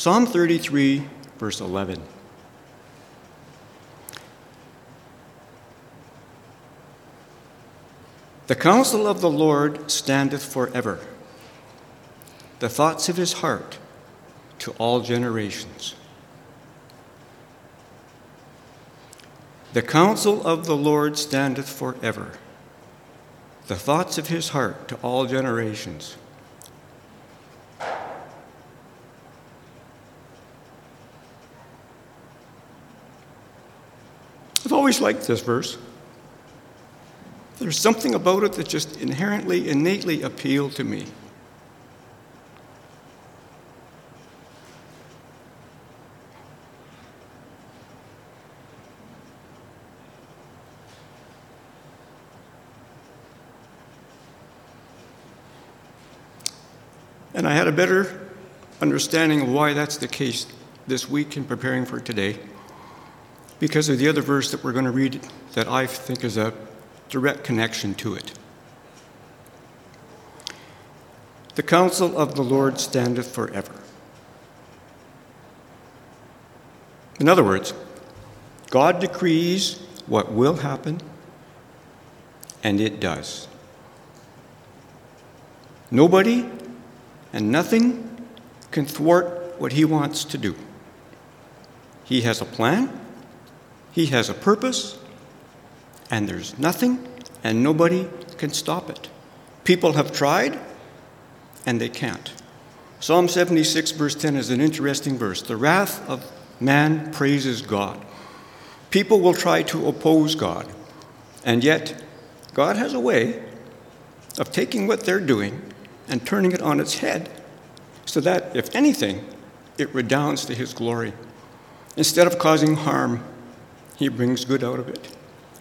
Psalm 33, verse 11. The counsel of the Lord standeth forever, the thoughts of his heart to all generations. The counsel of the Lord standeth forever, the thoughts of his heart to all generations. I've always liked this verse. There's something about it that just inherently, innately appealed to me. And I had a better understanding of why that's the case this week in preparing for today, because of the other verse that we're going to read that I think is a direct connection to it. The counsel of the Lord standeth forever. In other words, God decrees what will happen, and it does. Nobody and nothing can thwart what he wants to do. He has a plan, he has a purpose, and there's nothing and nobody can stop it. People have tried, and they can't. Psalm 76, verse 10 is an interesting verse. The wrath of man praises God. People will try to oppose God, and yet God has a way of taking what they're doing and turning it on its head so that, if anything, it redounds to his glory. Instead of causing harm, he brings good out of it.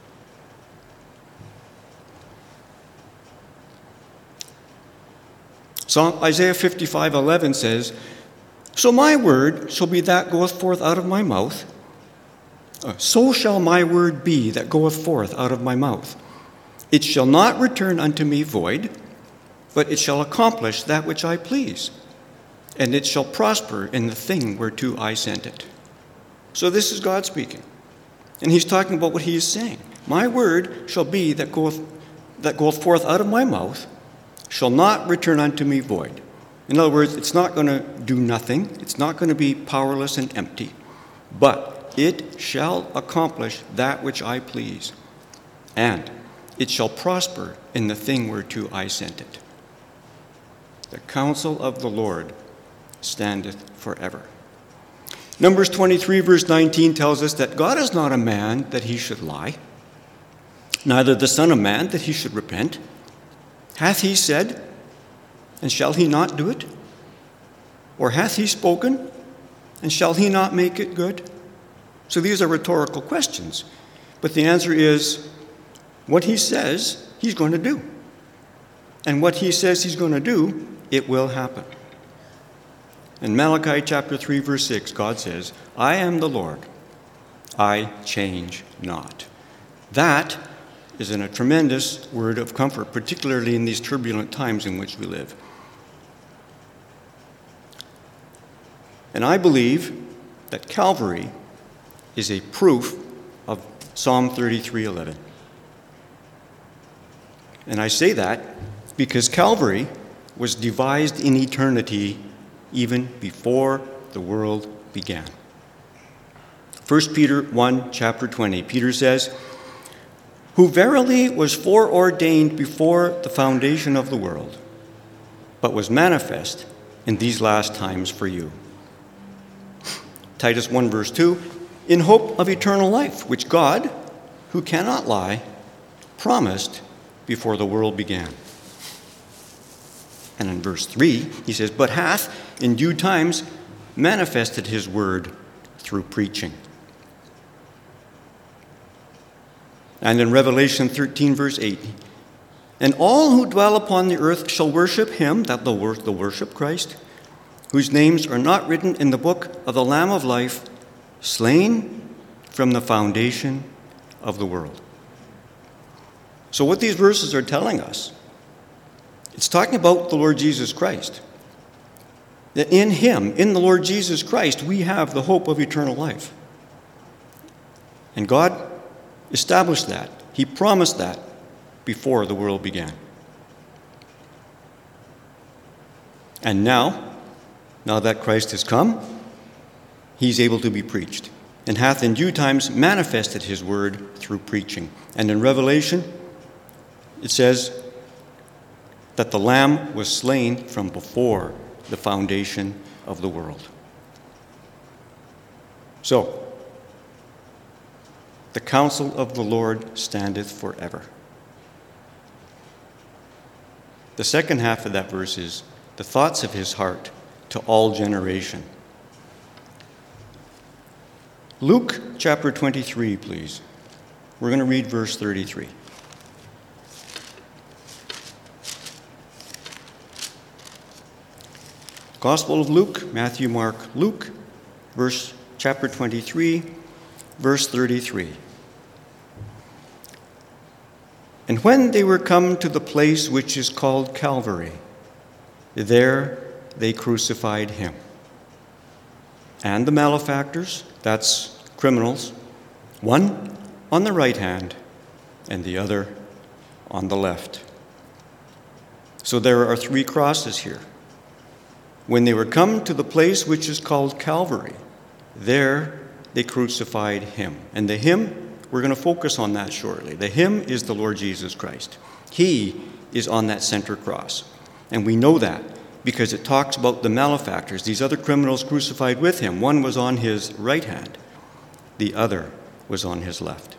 Isaiah 55:11 says, "So my word shall be that goeth forth out of my mouth. So shall my word be that goeth forth out of my mouth. It shall not return unto me void, but it shall accomplish that which I please, and it shall prosper in the thing whereto I sent it." So this is God speaking, and he's talking about what he is saying. My word shall be that goeth forth out of my mouth, shall not return unto me void. In other words, it's not going to do nothing. It's not going to be powerless and empty. But it shall accomplish that which I please, and it shall prosper in the thing whereto I sent it. The counsel of the Lord standeth forever. Numbers 23, verse 19 tells us that God is not a man that he should lie, neither the Son of Man that he should repent. Hath he said, and shall he not do it? Or hath he spoken, and shall he not make it good? So these are rhetorical questions. But the answer is, what he says, he's going to do. And what he says he's going to do, it will happen. In Malachi chapter 3, verse 6, God says, "I am the Lord, I change not." That is a tremendous word of comfort, particularly in these turbulent times in which we live. And I believe that Calvary is a proof of Psalm 33:11. And I say that because Calvary was devised in eternity even before the world began. 1 Peter 1, chapter 20, Peter says, "Who verily was foreordained before the foundation of the world, but was manifest in these last times for you." Titus 1, verse 2, "In hope of eternal life, which God, who cannot lie, promised before the world began." And in verse 3, he says, "But hath in due times manifested his word through preaching." And in Revelation 13, verse 8, "And all who dwell upon the earth shall worship him," that the worship Christ, "whose names are not written in the book of the Lamb of life, slain from the foundation of the world." So what these verses are telling us, it's talking about the Lord Jesus Christ. That in him, in the Lord Jesus Christ, we have the hope of eternal life. And God established that. He promised that before the world began. And now that Christ has come, he's able to be preached, and hath in due times manifested his word through preaching. And in Revelation, it says that the Lamb was slain from before the foundation of the world. So, the counsel of the Lord standeth forever. The second half of that verse is the thoughts of his heart to all generation. Luke chapter 23, please. We're going to read verse 33. Gospel of Luke, Matthew, Mark, Luke, chapter 23, verse 33. And when they were come to the place which is called Calvary, there they crucified him. And the malefactors, that's criminals, one on the right hand and the other on the left. So there are 3 crosses here. When they were come to the place which is called Calvary, there they crucified him. And the him, we're going to focus on that shortly. The him is the Lord Jesus Christ. He is on that center cross. And we know that because it talks about the malefactors, these other criminals crucified with him. One was on his right hand, the other was on his left.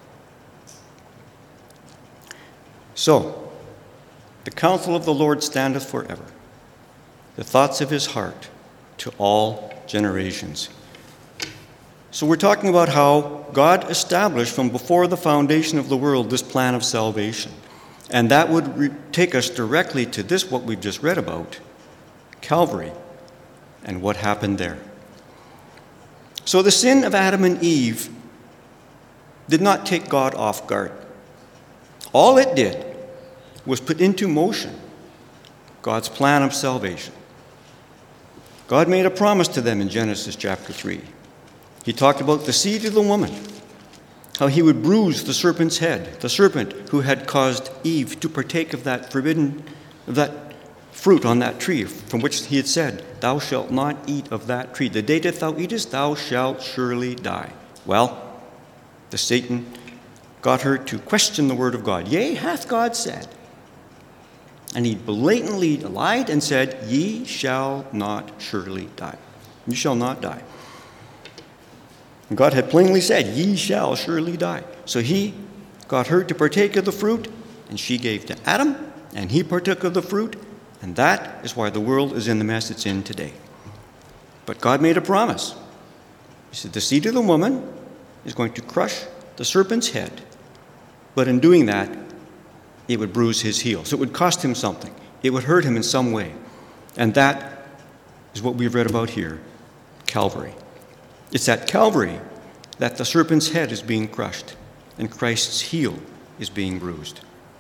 So, the counsel of the Lord standeth forever, the thoughts of his heart to all generations. So we're talking about how God established from before the foundation of the world this plan of salvation. And that would take us directly to this, what we've just read about, Calvary, and what happened there. So the sin of Adam and Eve did not take God off guard. All it did was put into motion God's plan of salvation. God made a promise to them in Genesis chapter 3. He talked about the seed of the woman, how he would bruise the serpent's head, the serpent who had caused Eve to partake of that fruit on that tree, from which he had said, "Thou shalt not eat of that tree. The day that thou eatest, thou shalt surely die." Well, the Satan got her to question the word of God. "Yea, hath God said?" And he blatantly lied and said, "Ye shall not surely die. You shall not die." And God had plainly said, "Ye shall surely die." So he got her to partake of the fruit, and she gave to Adam, and he partook of the fruit, and that is why the world is in the mess it's in today. But God made a promise. He said, the seed of the woman is going to crush the serpent's head, but in doing that, it would bruise his heel. So it would cost him something. It would hurt him in some way. And that is what we've read about here, Calvary. It's at Calvary that the serpent's head is being crushed and Christ's heel is being bruised.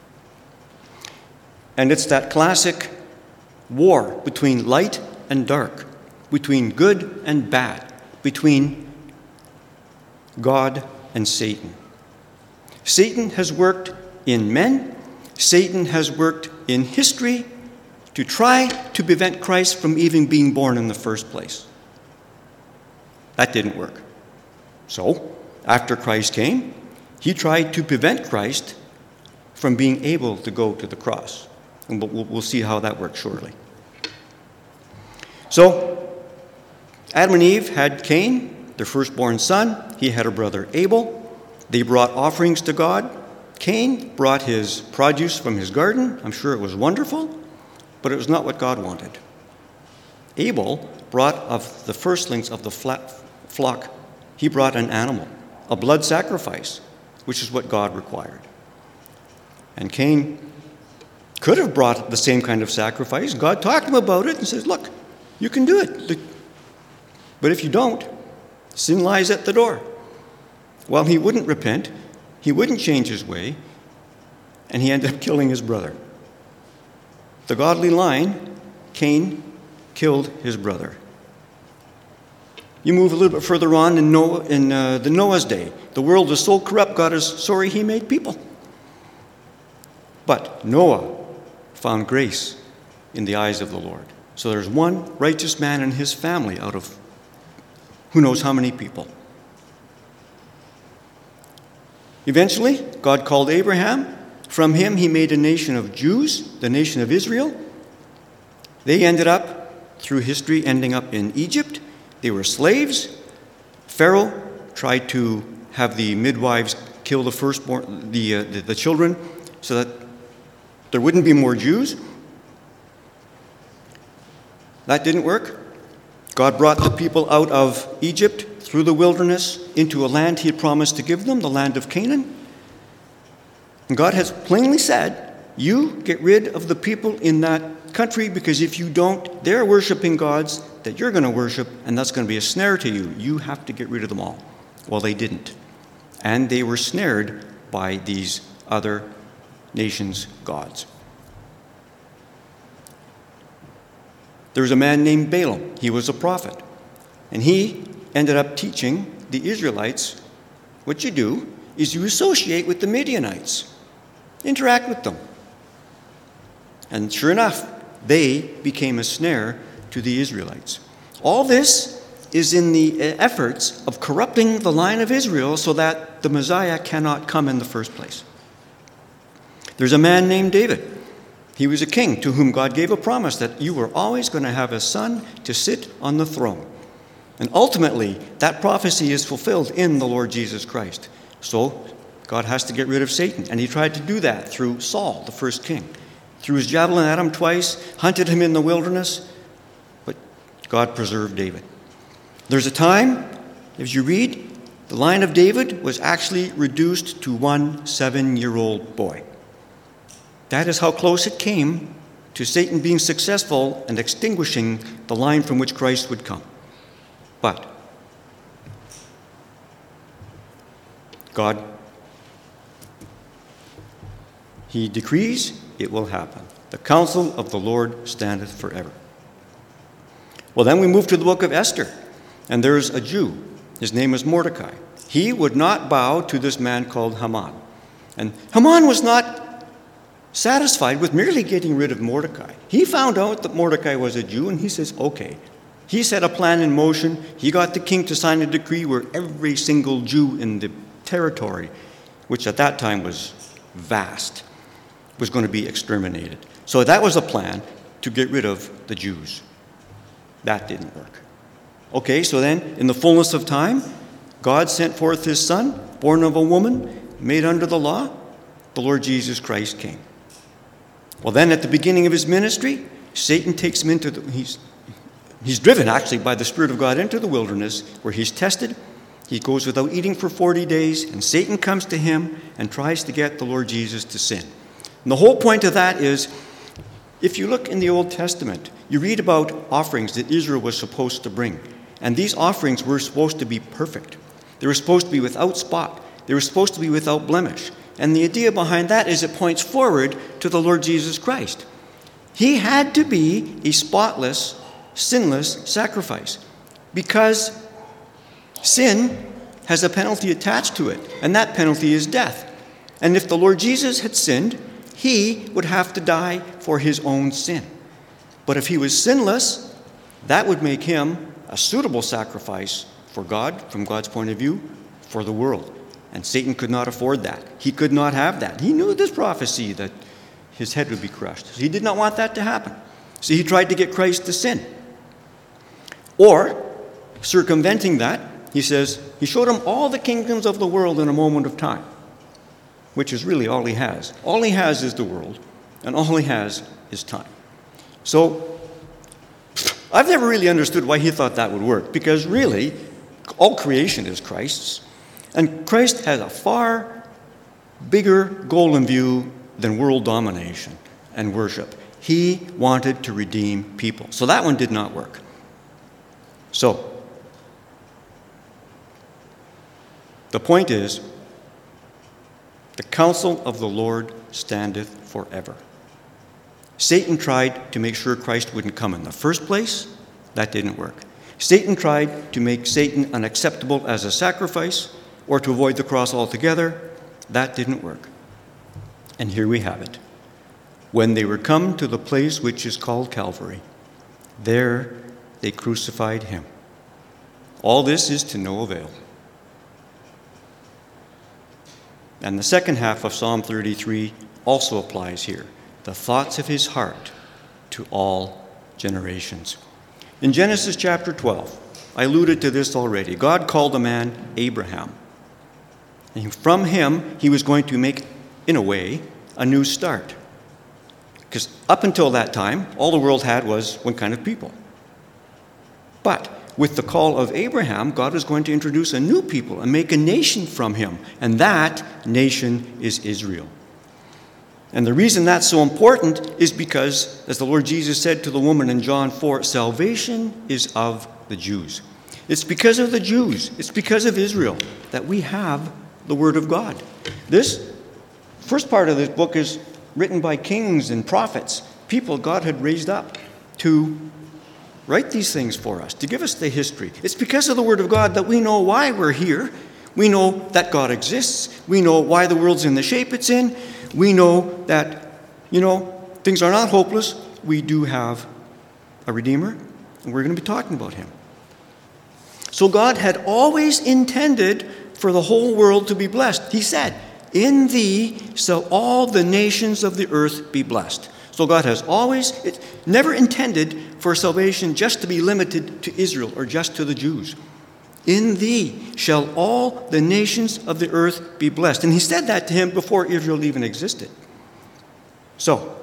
And it's that classic war between light and dark, between good and bad, between God and Satan. Satan has worked in men. Satan has worked in history to try to prevent Christ from even being born in the first place. That didn't work. So, after Christ came, he tried to prevent Christ from being able to go to the cross. And we'll see how that works shortly. So, Adam and Eve had Cain, their firstborn son. He had a brother Abel. They brought offerings to God. Cain brought his produce from his garden. I'm sure it was wonderful, but it was not what God wanted. Abel brought of the firstlings of the flock, he brought an animal, a blood sacrifice, which is what God required. And Cain could have brought the same kind of sacrifice. God talked to him about it and says, look, you can do it. But if you don't, sin lies at the door. Well, he wouldn't repent. He wouldn't change his way. And he ended up killing his brother. The godly line, Cain killed his brother. You move a little bit further on in the Noah's day. The world was so corrupt, God is sorry he made people. But Noah found grace in the eyes of the Lord. So there's one righteous man and his family out of who knows how many people. Eventually, God called Abraham. From him, he made a nation of Jews, the nation of Israel. They ended up, through history, ending up in Egypt. They were slaves. Pharaoh tried to have the midwives kill the firstborn, the children, so that there wouldn't be more Jews. That didn't work. God brought the people out of Egypt through the wilderness into a land he had promised to give them, the land of Canaan. And God has plainly said, you get rid of the people in that country, because if you don't, they're worshiping gods that you're going to worship, and that's going to be a snare to you. You have to get rid of them all. Well, they didn't. And they were snared by these other nations' gods. There was a man named Balaam. He was a prophet. And he ended up teaching the Israelites, what you do is you associate with the Midianites. Interact with them. And sure enough, they became a snare to the Israelites. All this is in the efforts of corrupting the line of Israel so that the Messiah cannot come in the first place. There's a man named David. He was a king to whom God gave a promise that you were always going to have a son to sit on the throne. And ultimately, that prophecy is fulfilled in the Lord Jesus Christ. So God has to get rid of Satan. And he tried to do that through Saul, the first king. Threw his javelin at him twice, hunted him in the wilderness, but God preserved David. There's a time, as you read, the line of David was actually reduced to one 7-year-old boy. That is how close it came to Satan being successful and extinguishing the line from which Christ would come. But God, he decrees, it will happen. The counsel of the Lord standeth forever. Well, then we move to the book of Esther, and there's a Jew. His name is Mordecai. He would not bow to this man called Haman. And Haman was not satisfied with merely getting rid of Mordecai. He found out that Mordecai was a Jew, and he says, okay. He set a plan in motion. He got the king to sign a decree where every single Jew in the territory, which at that time was vast, was going to be exterminated. So that was a plan to get rid of the Jews. That didn't work. Okay, so then, in the fullness of time, God sent forth his son, born of a woman, made under the law. The Lord Jesus Christ came. Well, then at the beginning of his ministry, Satan takes him into he's driven actually by the Spirit of God into the wilderness where he's tested. He goes without eating for 40 days, and Satan comes to him and tries to get the Lord Jesus to sin. And the whole point of that is, if you look in the Old Testament, you read about offerings that Israel was supposed to bring. And these offerings were supposed to be perfect. They were supposed to be without spot. They were supposed to be without blemish. And the idea behind that is it points forward to the Lord Jesus Christ. He had to be a spotless, sinless sacrifice because sin has a penalty attached to it, and that penalty is death. And if the Lord Jesus had sinned, he would have to die for his own sin. But if he was sinless, that would make him a suitable sacrifice for God, from God's point of view, for the world. And Satan could not afford that. He could not have that. He knew this prophecy that his head would be crushed. So he did not want that to happen. So he tried to get Christ to sin. Or, circumventing that, he says, he showed him all the kingdoms of the world in a moment of time, which is really all he has. All he has is the world, and all he has is time. So, I've never really understood why he thought that would work, because really, all creation is Christ's. And Christ has a far bigger goal in view than world domination and worship. He wanted to redeem people. So that one did not work. So, the point is, the counsel of the Lord standeth forever. Satan tried to make sure Christ wouldn't come in the first place. That didn't work. Satan tried to make Satan unacceptable as a sacrifice or to avoid the cross altogether. That didn't work. And here we have it. When they were come to the place which is called Calvary, there they crucified him. All this is to no avail. And the second half of Psalm 33 also applies here. The thoughts of his heart to all generations. In Genesis chapter 12, I alluded to this already. God called a man Abraham. And from him, he was going to make, in a way, a new start. Because up until that time, all the world had was one kind of people. But with the call of Abraham, God was going to introduce a new people and make a nation from him. And that nation is Israel. And the reason that's so important is because, as the Lord Jesus said to the woman in John 4, salvation is of the Jews. It's because of the Jews, it's because of Israel that we have the Word of God. This first part of this book is written by kings and prophets, people God had raised up to write these things for us, to give us the history. It's because of the Word of God that we know why we're here. We know that God exists. We know why the world's in the shape it's in. We know that, things are not hopeless. We do have a Redeemer, and we're going to be talking about him. So God had always intended for the whole world to be blessed. He said, in thee shall all the nations of the earth be blessed. So God has always, never intended for salvation just to be limited to Israel or just to the Jews. In thee shall all the nations of the earth be blessed. And he said that to him before Israel even existed. So,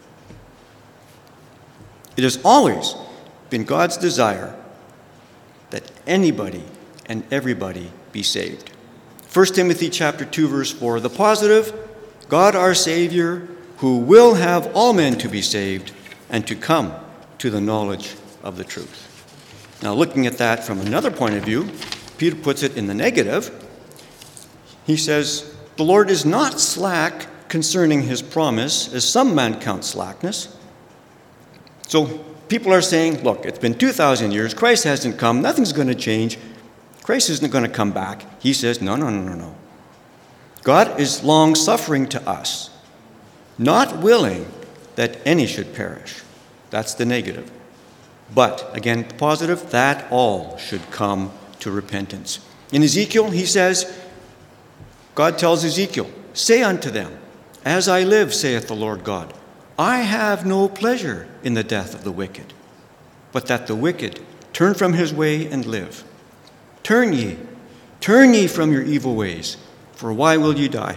it has always been God's desire that anybody and everybody be saved. 1 Timothy chapter 2, verse 4, the positive, God our Savior, who will have all men to be saved and to come to the knowledge of the truth. Now, looking at that from another point of view, Peter puts it in the negative. He says, the Lord is not slack concerning his promise, as some men count slackness. So people are saying, look, it's been 2,000 years, Christ hasn't come, nothing's going to change, Christ isn't going to come back. He says, no. God is long-suffering to us, not willing that any should perish. That's the negative. But, again, the positive, that all should come to repentance. In Ezekiel, he says, God tells Ezekiel, say unto them, as I live, saith the Lord God, I have no pleasure in the death of the wicked, but that the wicked turn from his way and live. Turn ye from your evil ways, for why will you die?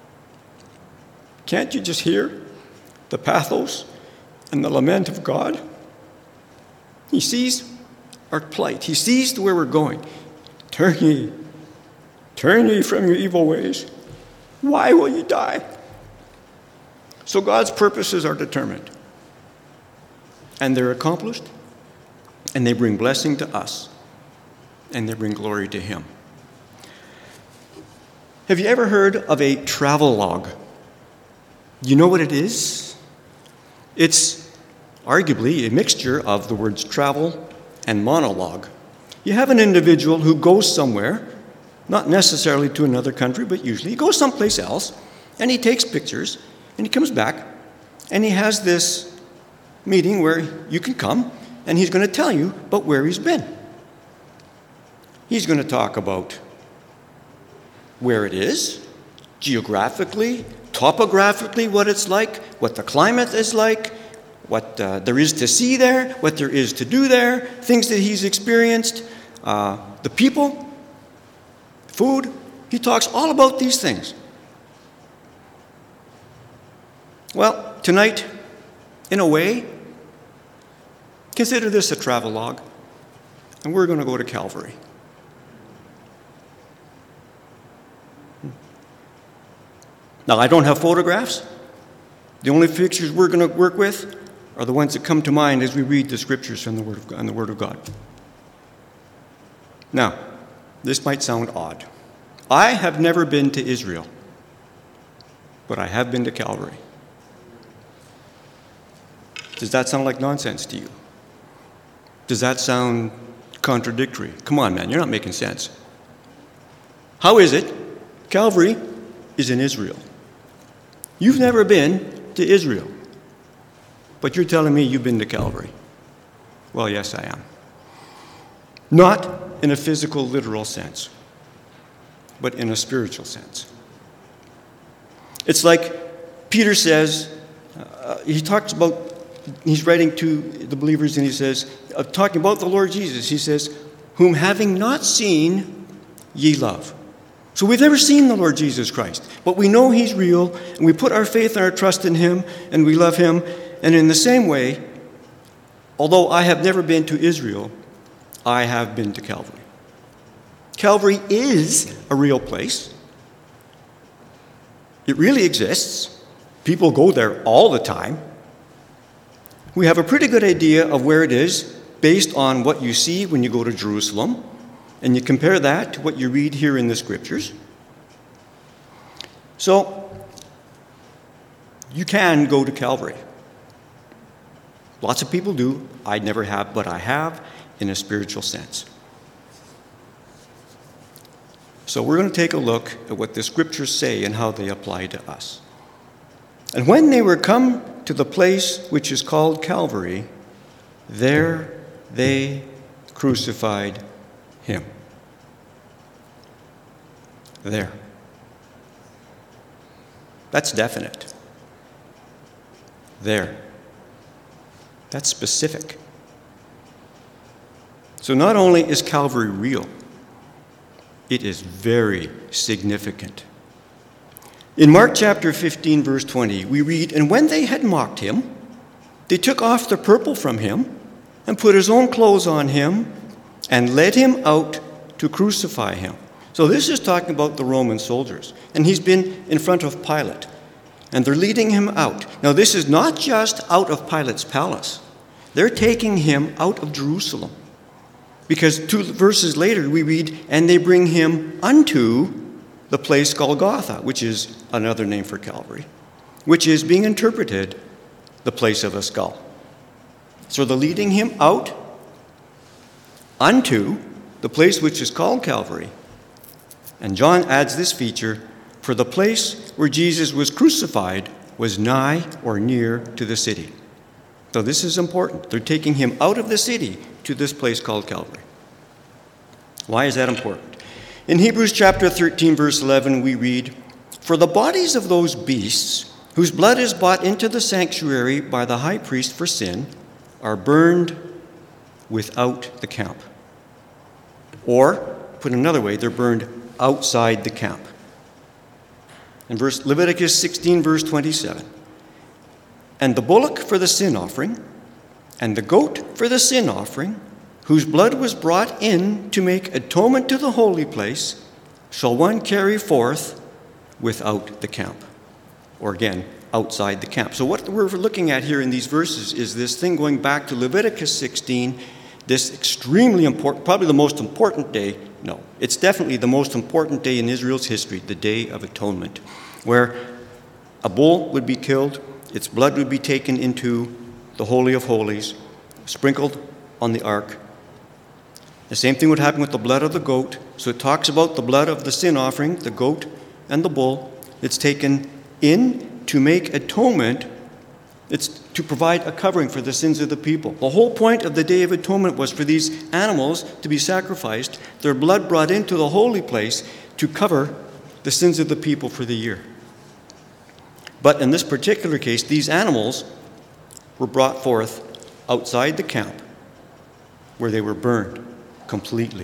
Can't you just hear the pathos and the lament of God? He sees our plight. He sees where we're going. Turn ye from your evil ways. Why will you die? So God's purposes are determined. And they're accomplished. And they bring blessing to us. And they bring glory to him. Have you ever heard of a travel log? You know what it is? It's arguably a mixture of the words travel and monologue. You have an individual who goes somewhere, not necessarily to another country, but usually he goes someplace else, and he takes pictures, and he comes back, and he has this meeting where you can come, and he's going to tell you about where he's been. He's going to talk about where it is, geographically, topographically, what it's like, what the climate is like, what there is to see there, what there is to do there, things that he's experienced, the people, food. He talks all about these things. Well, tonight, in a way, consider this a travelogue, and we're going to go to Calvary. Now, I don't have photographs. The only pictures we're going to work with are the ones that come to mind as we read the scriptures from the Word of God. Now, this might sound odd. I have never been to Israel, but I have been to Calvary. Does that sound like nonsense to you? Does that sound contradictory. Come on, man, you're not making sense. How is it? Calvary is in Israel. You've never been to Israel, but you're telling me you've been to Calvary. Well, yes, I am. Not in a physical, literal sense, but in a spiritual sense. It's like Peter says, he's writing to the believers and he says, talking about the Lord Jesus, he says, whom having not seen, ye love. So we've never seen the Lord Jesus Christ, but we know he's real, and we put our faith and our trust in him, and we love him. And in the same way, although I have never been to Israel, I have been to Calvary. Calvary is a real place. It really exists. People go there all the time. We have a pretty good idea of where it is based on what you see when you go to Jerusalem, and you compare that to what you read here in the Scriptures. So, you can go to Calvary. Lots of people do. I never have, but I have in a spiritual sense. So we're going to take a look at what the Scriptures say and how they apply to us. And when they were come to the place which is called Calvary, there they crucified him. There. That's definite. There. That's specific. So not only is Calvary real, it is very significant. In Mark chapter 15, verse 20, we read, "And when they had mocked him, they took off the purple from him and put his own clothes on him and led him out to crucify him." So this is talking about the Roman soldiers. And he's been in front of Pilate. And they're leading him out. Now this is not just out of Pilate's palace. They're taking him out of Jerusalem. Because 2 verses later we read, "And they bring him unto the place Golgotha," which is another name for Calvary, which is being interpreted the place of a skull. So they're leading him out unto the place which is called Calvary. And John adds this feature, "For the place where Jesus was crucified was nigh or near to the city." So this is important. They're taking him out of the city to this place called Calvary. Why is that important? In Hebrews chapter 13, verse 11, we read, "For the bodies of those beasts whose blood is brought into the sanctuary by the high priest for sin are burned without the camp." Or, put another way, they're burned outside the camp. In Leviticus 16, verse 27, "And the bullock for the sin offering, and the goat for the sin offering, whose blood was brought in to make atonement to the holy place, shall one carry forth without the camp." Or again, outside the camp. So what we're looking at here in these verses is this thing going back to Leviticus 16, this extremely important, probably the most important day. No, it's definitely the most important day in Israel's history, the Day of Atonement, where a bull would be killed, its blood would be taken into the Holy of Holies, sprinkled on the ark. The same thing would happen with the blood of the goat. So it talks about the blood of the sin offering, the goat and the bull. It's taken in to make atonement. It's to provide a covering for the sins of the people. The whole point of the Day of Atonement was for these animals to be sacrificed, their blood brought into the holy place to cover the sins of the people for the year. But in this particular case, these animals were brought forth outside the camp where they were burned completely.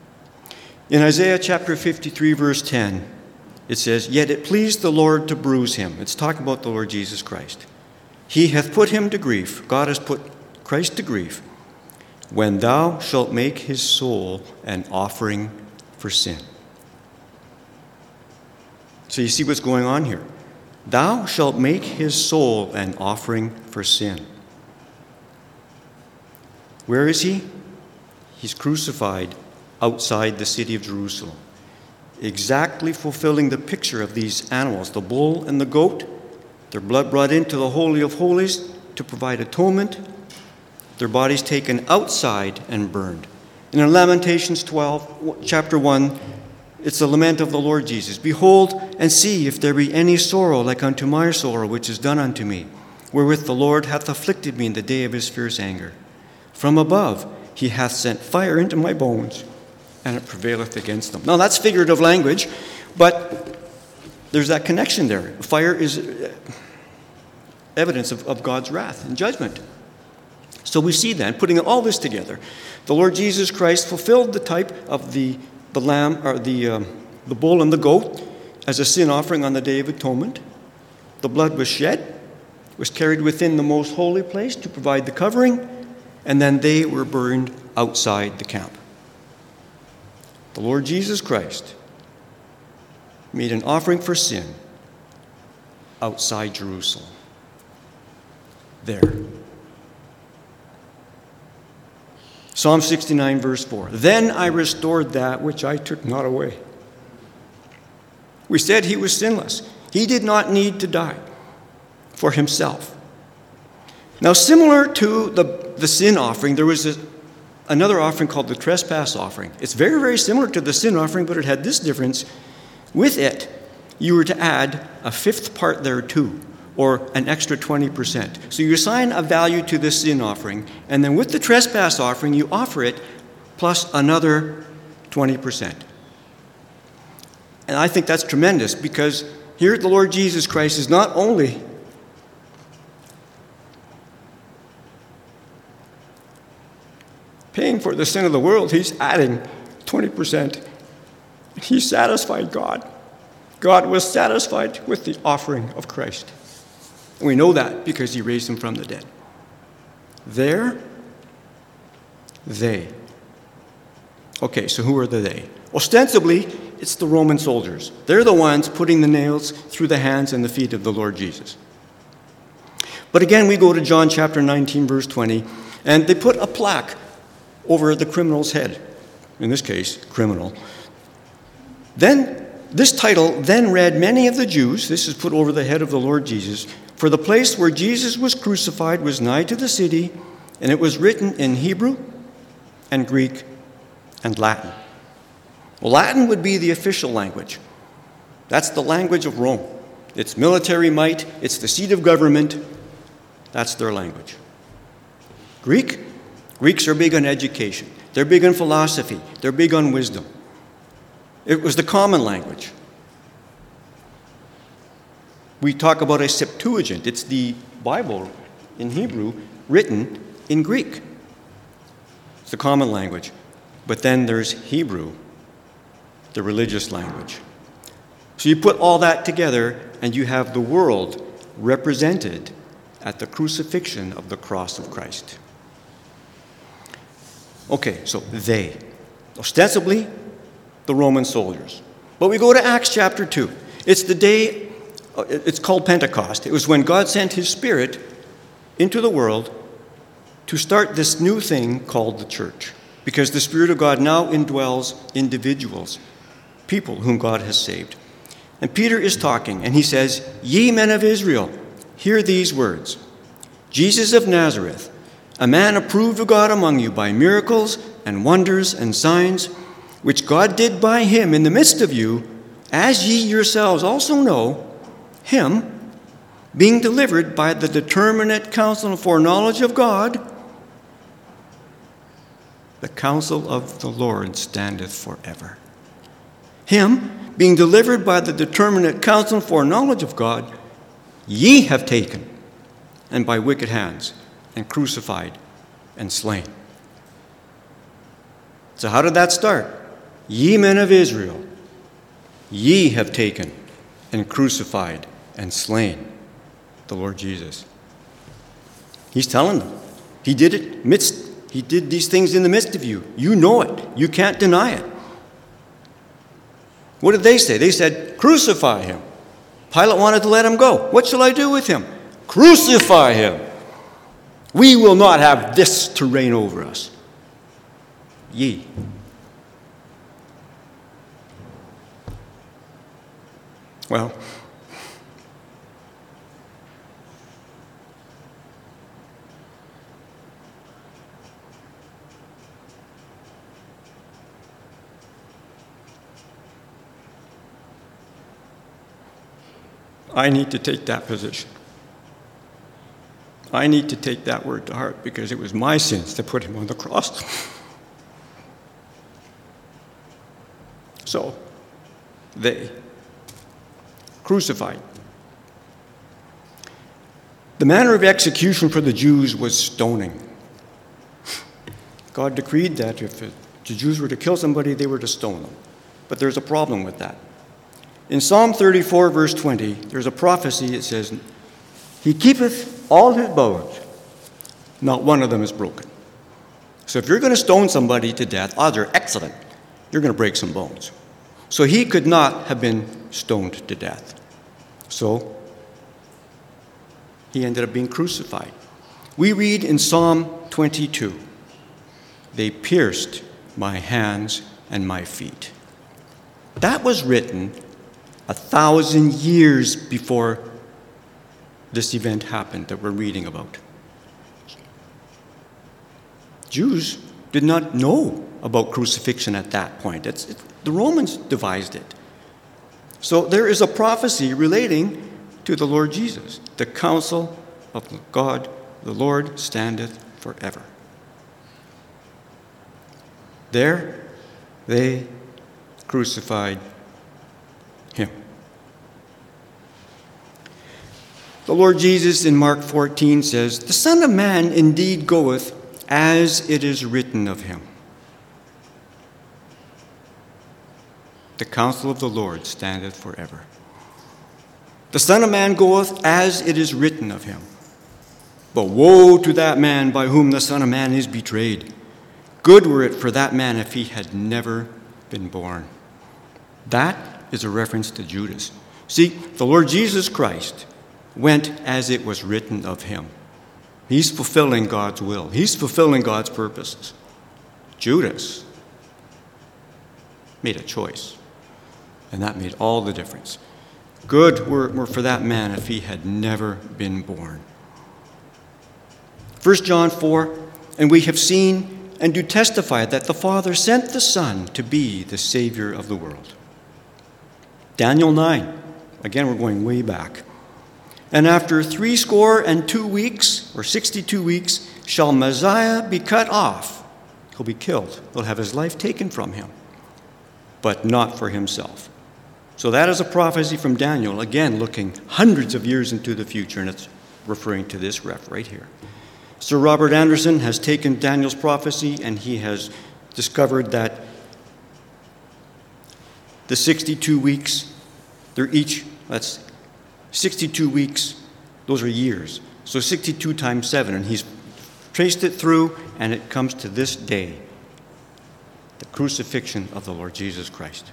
In Isaiah chapter 53, verse 10, it says, "Yet it pleased the Lord to bruise him." It's talking about the Lord Jesus Christ. "He hath put him to grief." God has put Christ to grief. "When thou shalt make his soul an offering for sin." So you see what's going on here. "Thou shalt make his soul an offering for sin." Where is he? He's crucified outside the city of Jerusalem, exactly fulfilling the picture of these animals, the bull and the goat. Their blood brought into the Holy of Holies to provide atonement. Their bodies taken outside and burned. And in Lamentations 12, chapter 1, it's the lament of the Lord Jesus. Behold and see if there be any sorrow like unto my sorrow which is done unto me, wherewith the Lord hath afflicted me in the day of his fierce anger. From above he hath sent fire into my bones, and it prevaileth against them. Now that's figurative language, but there's that connection there. Fire is evidence of God's wrath and judgment. So we see then, putting all this together, the Lord Jesus Christ fulfilled the type of the lamb, or the bull and the goat, as a sin offering on the Day of Atonement. The blood was shed, was carried within the most holy place to provide the covering, and then they were burned outside the camp. The Lord Jesus Christ made an offering for sin outside Jerusalem. There. Psalm 69, verse 4. Then I restored that which I took not away. We said he was sinless. He did not need to die for himself. Now, similar to the sin offering, there was another offering called the trespass offering. It's very, very similar to the sin offering, but it had this difference. With it, you were to add a fifth part thereto, or an extra 20%. So you assign a value to the sin offering, and then with the trespass offering, you offer it plus another 20%. And I think that's tremendous, because here the Lord Jesus Christ is not only paying for the sin of the world, he's adding 20%. He satisfied God. God was satisfied with the offering of Christ. And we know that because he raised him from the dead. They. Okay, so who are the they? Ostensibly, it's the Roman soldiers. They're the ones putting the nails through the hands and the feet of the Lord Jesus. But again, we go to John chapter 19, verse 20, and they put a plaque over the criminal's head. In this case, criminal. Then, this title then read, many of the Jews, this is put over the head of the Lord Jesus, for the place where Jesus was crucified was nigh to the city, and it was written in Hebrew and Greek and Latin. Well, Latin would be the official language. That's the language of Rome. It's military might. It's the seat of government. That's their language. Greeks are big on education. They're big on philosophy. They're big on wisdom. It was the common language. We talk about a Septuagint. It's the Bible in Hebrew written in Greek. It's the common language. But then there's Hebrew, the religious language. So you put all that together and you have the world represented at the crucifixion of the cross of Christ. Okay, so they. Ostensibly, the Roman soldiers. But we go to Acts chapter 2. It's the day, it's called Pentecost. It was when God sent his Spirit into the world to start this new thing called the church. Because the Spirit of God now indwells individuals, people whom God has saved. And Peter is talking, and he says, Ye men of Israel, hear these words. Jesus of Nazareth, a man approved of God among you by miracles and wonders and signs, which God did by him in the midst of you, as ye yourselves also know, him, being delivered by the determinate counsel and foreknowledge of God, the counsel of the Lord standeth forever. Him, being delivered by the determinate counsel and foreknowledge of God, ye have taken, and by wicked hands, and crucified, and slain. So how did that start? Ye men of Israel, ye have taken, and crucified, and slain the Lord Jesus. He's telling them. He did it He did these things in the midst of you. You know it. You can't deny it. What did they say? They said, crucify him. Pilate wanted to let him go. What shall I do with him? Crucify him. We will not have this to reign over us. Ye. Well, I need to take that position. I need to take that word to heart because it was my sins that put him on the cross. So, they crucified. The manner of execution for the Jews was stoning. God decreed that if the Jews were to kill somebody, they were to stone them. But there's a problem with that. In Psalm 34, verse 20, there's a prophecy that says, He keepeth all his bones, not one of them is broken. So if you're going to stone somebody to death, odds are excellent, you're going to break some bones. So he could not have been stoned to death. So he ended up being crucified. We read in Psalm 22, They pierced my hands and my feet. That was written 1,000 years before this event happened that we're reading about. Jews did not know about crucifixion at that point. The Romans devised it. So there is a prophecy relating to the Lord Jesus. The counsel of God, the Lord standeth forever. There they crucified him. The Lord Jesus in Mark 14 says, The Son of Man indeed goeth as it is written of him. The counsel of the Lord standeth forever. The Son of Man goeth as it is written of him. But woe to that man by whom the Son of Man is betrayed. Good were it for that man if he had never been born. That is a reference to Judas. See, the Lord Jesus Christ went as it was written of him. He's fulfilling God's will. He's fulfilling God's purposes. Judas made a choice, and that made all the difference. Good were for that man if he had never been born. 1 John 4, And we have seen and do testify that the Father sent the Son to be the Savior of the world. Daniel 9, again we're going way back. And after 62 weeks, or 62 weeks, shall Messiah be cut off. He'll be killed. He'll have his life taken from him, but not for himself. So that is a prophecy from Daniel, again looking hundreds of years into the future, and it's referring to this ref right here. Sir Robert Anderson has taken Daniel's prophecy and he has discovered that the 62 weeks, that's 62 weeks, those are years. So 62 times 7, and he's traced it through, and it comes to this day, the crucifixion of the Lord Jesus Christ.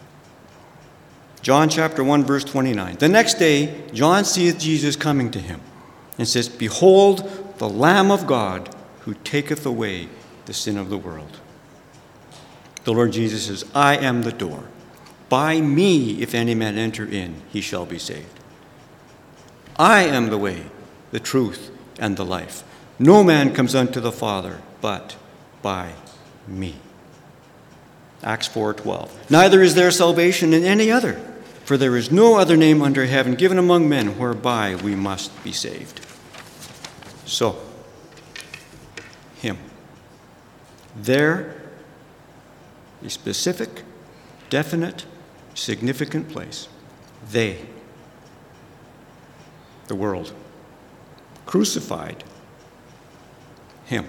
John chapter 1, verse 29. The next day, John seeth Jesus coming to him, and says, Behold, the Lamb of God, who taketh away the sin of the world. The Lord Jesus says, I am the door. By me, if any man enter in, he shall be saved. I am the way, the truth, and the life. No man comes unto the Father but by me. Acts 4:12. Neither is there salvation in any other, for there is no other name under heaven given among men whereby we must be saved. So, him. There, a specific, definite, significant place. They, the world, crucified him.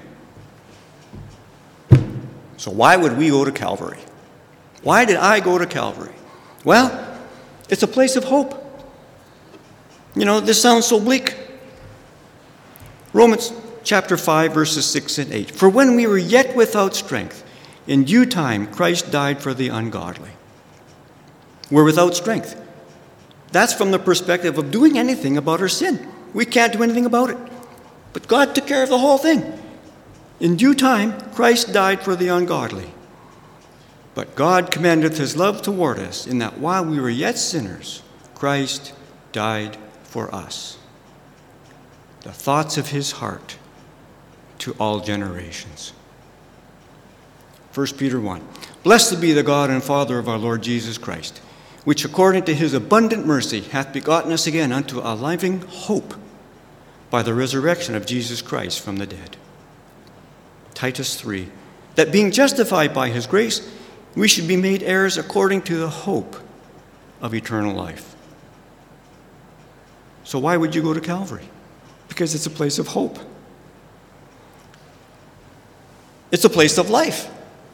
So why would we go to Calvary? Why did I go to Calvary? Well, it's a place of hope. This sounds so bleak. Romans chapter 5, verses 6 and 8. For when we were yet without strength, in due time Christ died for the ungodly. We're without strength. That's from the perspective of doing anything about our sin. We can't do anything about it. But God took care of the whole thing. In due time, Christ died for the ungodly. But God commendeth his love toward us, in that while we were yet sinners, Christ died for us. The thoughts of his heart to all generations. 1 Peter 1. Blessed be the God and Father of our Lord Jesus Christ, which according to his abundant mercy hath begotten us again unto a living hope by the resurrection of Jesus Christ from the dead. Titus 3, that being justified by his grace, we should be made heirs according to the hope of eternal life. So why would you go to Calvary? Because it's a place of hope. It's a place of life.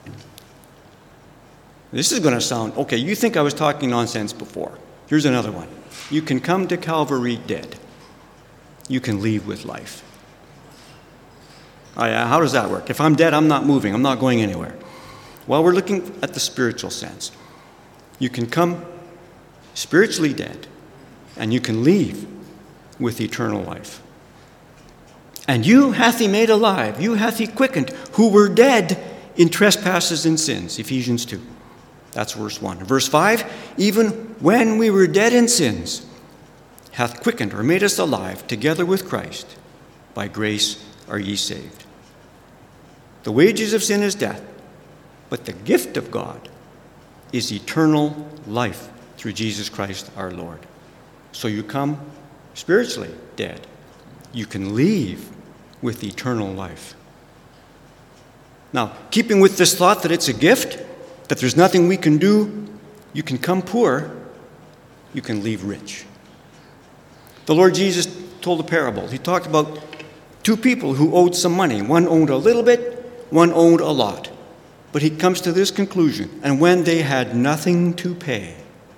This is going to sound, okay, you think I was talking nonsense before. Here's another one. You can come to Calvary dead. You can leave with life. Oh, yeah, how does that work? If I'm dead, I'm not moving. I'm not going anywhere. Well, we're looking at the spiritual sense. You can come spiritually dead, and you can leave with eternal life. And you hath he made alive, you hath he quickened, who were dead in trespasses and sins. Ephesians 2. That's verse 1. Verse 5, even when we were dead in sins, hath quickened or made us alive together with Christ. By grace are ye saved. The wages of sin is death, but the gift of God is eternal life through Jesus Christ our Lord. So you come spiritually dead. You can leave with eternal life. Now, keeping with this thought that it's a gift, that there's nothing we can do, you can come poor, you can leave rich. The Lord Jesus told a parable. He talked about two people who owed some money. One owed a little bit, one owed a lot. But he comes to this conclusion, and when they had nothing to pay,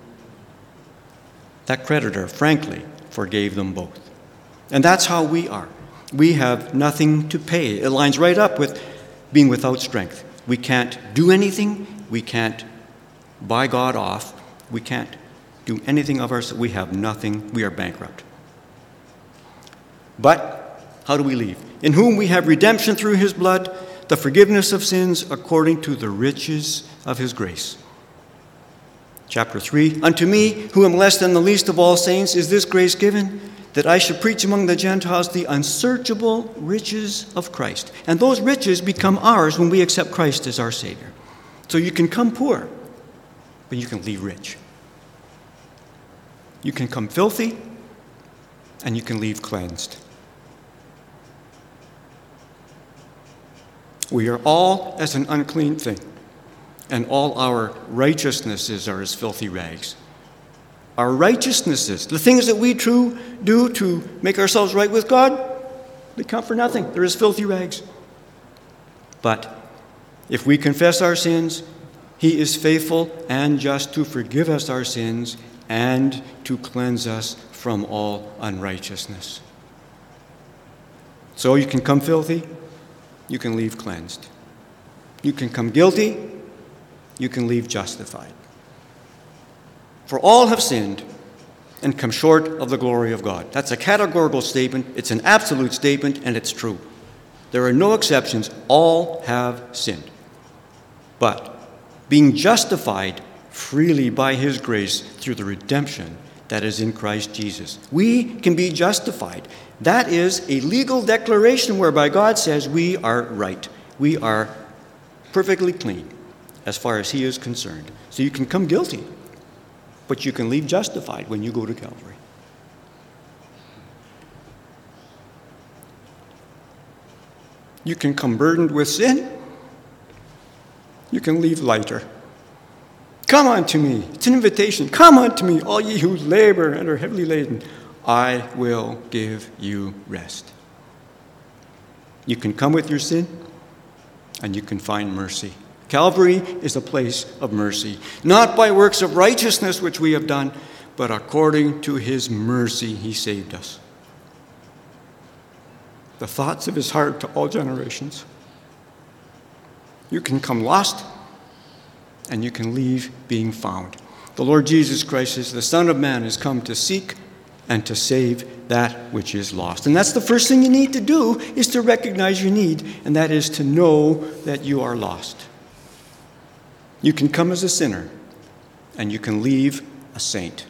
that creditor frankly forgave them both. And that's how we are. We have nothing to pay. It lines right up with being without strength. We can't do anything. We can't buy God off. We can't do anything of ourselves. We have nothing. We are bankrupt. But how do we leave? In whom we have redemption through his blood, the forgiveness of sins according to the riches of his grace. Chapter 3, unto me, who am less than the least of all saints, is this grace given, that I should preach among the Gentiles the unsearchable riches of Christ. And those riches become ours when we accept Christ as our Savior. So you can come poor, but you can leave rich. You can come filthy, and you can leave cleansed. We are all as an unclean thing, and all our righteousnesses are as filthy rags. Our righteousnesses, the things that we do to make ourselves right with God, they count for nothing. They're as filthy rags. But if we confess our sins, he is faithful and just to forgive us our sins and to cleanse us from all unrighteousness. So you can come filthy, you can leave cleansed. You can come guilty, you can leave justified. For all have sinned and come short of the glory of God. That's a categorical statement, it's an absolute statement, and it's true. There are no exceptions. All have sinned. But being justified freely by his grace through the redemption that is in Christ Jesus, we can be justified. That is a legal declaration whereby God says we are right. We are perfectly clean as far as he is concerned. So you can come guilty, but you can leave justified when you go to Calvary. You can come burdened with sin. You can leave lighter. Come unto me. It's an invitation. Come unto me, all ye who labor and are heavily laden. I will give you rest. You can come with your sin, and you can find mercy. Calvary is a place of mercy, not by works of righteousness which we have done, but according to his mercy he saved us. The thoughts of his heart to all generations. You can come lost, and you can leave being found. The Lord Jesus Christ, is the Son of Man, has come to seek and to save that which is lost. And that's the first thing you need to do, is to recognize your need, and that is to know that you are lost. You can come as a sinner, and you can leave a saint.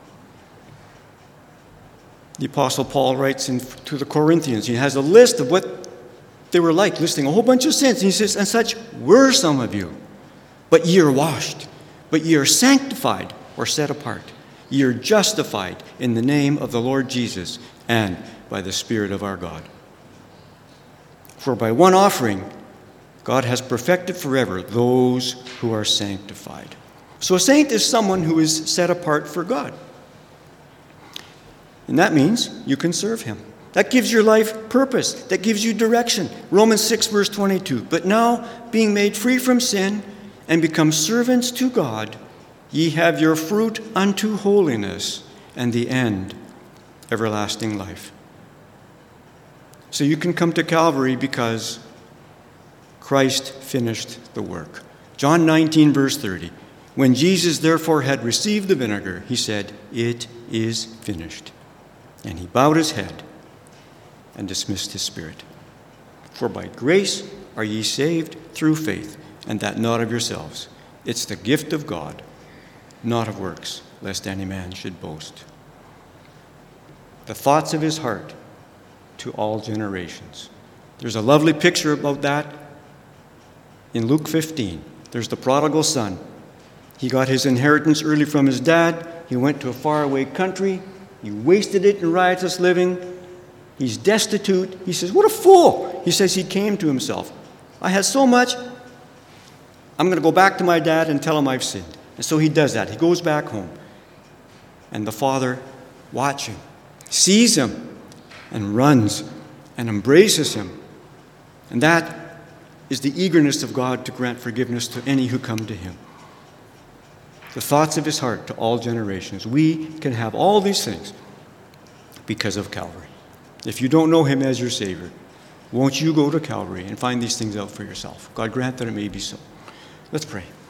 The Apostle Paul writes to the Corinthians, he has a list of what they were like, listing a whole bunch of sins. And he says, and such were some of you. But ye are washed, but ye are sanctified, or set apart. Ye are justified in the name of the Lord Jesus and by the Spirit of our God. For by one offering, God has perfected forever those who are sanctified. So a saint is someone who is set apart for God. And that means you can serve him. That gives your life purpose. That gives you direction. Romans 6, verse 22. But now, being made free from sin and become servants to God, ye have your fruit unto holiness, and the end, everlasting life. So you can come to Calvary because Christ finished the work. John 19, verse 30. When Jesus therefore had received the vinegar, he said, "It is finished." And he bowed his head and dismissed his spirit. For by grace are ye saved through faith, and that not of yourselves. It's the gift of God, not of works, lest any man should boast. The thoughts of his heart to all generations. There's a lovely picture about that in Luke 15. There's the prodigal son. He got his inheritance early from his dad. He went to a faraway country. He wasted it in riotous living. He's destitute. He says, "What a fool." He says he came to himself. "I had so much. I'm going to go back to my dad and tell him I've sinned." And so he does that. He goes back home. And the father, watching, sees him and runs and embraces him. And that is the eagerness of God to grant forgiveness to any who come to him. The thoughts of his heart to all generations. We can have all these things because of Calvary. If you don't know him as your Savior, won't you go to Calvary and find these things out for yourself? God grant that it may be so. Let's pray.